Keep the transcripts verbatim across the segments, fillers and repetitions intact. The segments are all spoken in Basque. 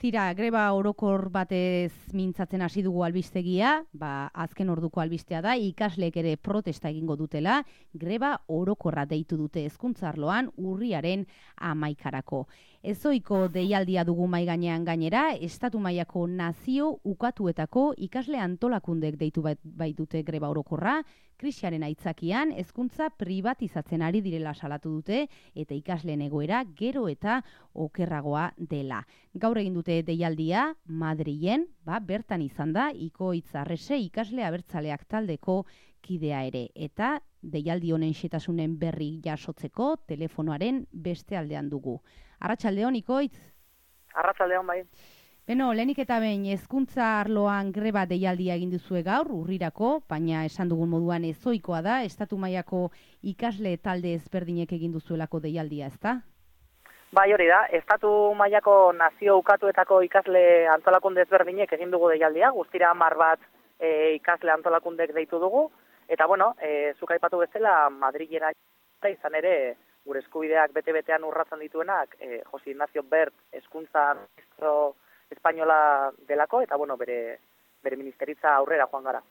Tira, greba orokor batez mintzatzen hasi dugu albistegia, ba, azken orduko albistea da, ikasleek ere protesta egingo dutela, greba orokorra deitu dute hezkuntza arloan urriaren hamaikarako. Ezoiko deialdia dugu mai gainean gainera, estatu mailako nazio ukatuetako ikasle antolakundek deitu baitute greba orokorra, krisiaren aitzakian hezkuntza pribatizatzen ari direla salatu dute eta ikasleen egoera gero eta okerragoa dela. Gaur egin dute deialdia Madrilen, ba, bertan izan da Ikoitz Arrese ikasle abertzaleak taldeko kidea ere, eta deialdi honen xetasunen berri jasotzeko telefonoaren beste aldean dugu. Arratsaldeon, Ikoitz? Arratsaldeon, bai. Beno, lehenik eta behin hezkuntza arloan greba deialdia egin duzue gaur, urrirako, baina esan dugun moduan ezoikoa da, estatu mailako ikasle talde ezberdinek egin duzuelako deialdia, ezta? Bai, hori da, estatu mailako nazio ukatuetako ikasle antolakunde ezberdinek egin dugu deialdia, guztira hamar bat e, ikasle antolakundek deitu dugu, eta bueno, e, zuk aipatu bezala Madrilera izan ere gure eskubideak bete-betean urratzen dituenak, e, Jose Ignacio Bert hezkuntza ministro espainola delako, eta bueno, bere, bere ministeritza aurrera joan gara.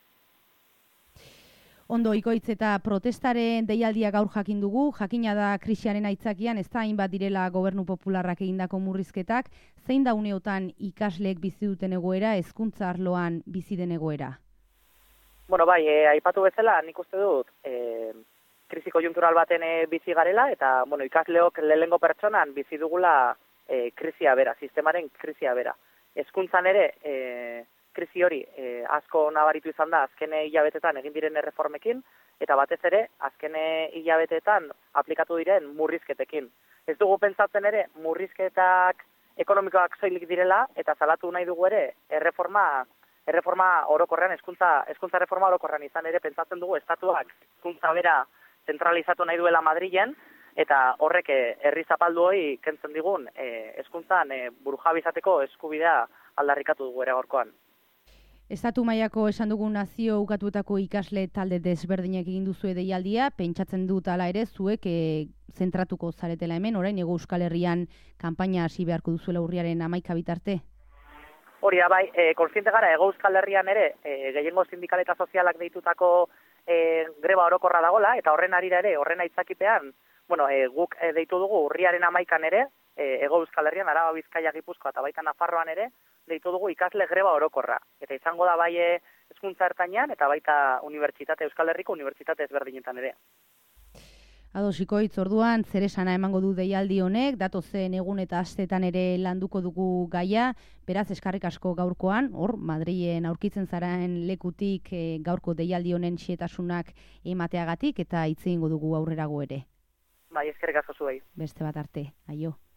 Ondo, Ikoitz, eta protestaren deialdia gaur jakin dugu, jakina da krisiaren aitzakian, ez da hainbat direla gobernu popularrak egindako murrizketak, zein da uneotan ikasleek bizi duten egoera, hezkuntza arloan bizi den egoera? Bueno, bai, e, aipatu bezala, nik uste dut, e, krisi konjunktural baten e, bizi garela, eta bueno, ikasleok lehengo pertsonan bizi dugula e, krisia bera, sistemaren krisia bera. Hezkuntzan ere, e, krisi hori e, asko nabaritu izan da azkene hilabetetan egin diren erreformekin, eta batez ere, azkene hilabetetan aplikatu diren murrizketekin. Ez dugu pentsatzen ere, murrizketak ekonomikoak soilik direla, eta salatu nahi dugu ere, erreforma, erreforma orokorrean, hezkuntza, hezkuntza reforma orokorrean izan ere, pentsatzen dugu estatuak hezkuntza bera zentralizatu nahi duela Madrilen, eta horrek herri zapaldu hori kentzen digun hezkuntzan e, burujabizateko eskubidea aldarrikatu dugu ere gaurkoan. Estatu mailako esan dugu nazio ukatuetako ikasle talde desberdinak egin duzue deialdia, pentsatzen dut hala ere zuek e, zentratuko zaretela hemen, orain Hego Euskal Herrian kanpaina hasi beharko duzuela urriaren hamaika bitarte? Hori da bai, e, konsiente gara Hego Euskal Herrian ere e, gehiengo sindikal eta sozialak deitutako e, greba orokorra dagola, eta horren arira ere, horren aitzakipean, bueno, e, guk e, deitu dugu urriaren hamaikan ere, e, Hego Euskal Herrian, Araba, Bizkaia, Gipuzkoa eta baita Nafarroan ere, deitu dugu ikasle greba orokorra. Eta izango da bai hezkuntza ertainan eta baita unibertsitate, Euskal Herriko unibertsitate ezberdinetan ere. Ados, Ikoitz, orduan, zer esana emango du deialdi honek, datozen egun eta astetan ere landuko dugu gaia, beraz eskarrik asko gaurkoan, hor, Madrilen aurkitzen zaren lekutik e, gaurko deialdi honen xietasunak emateagatik, eta hitz egingo dugu aurrerago ere. Bai, eskerrik asko zuei. Beste bat arte, aio.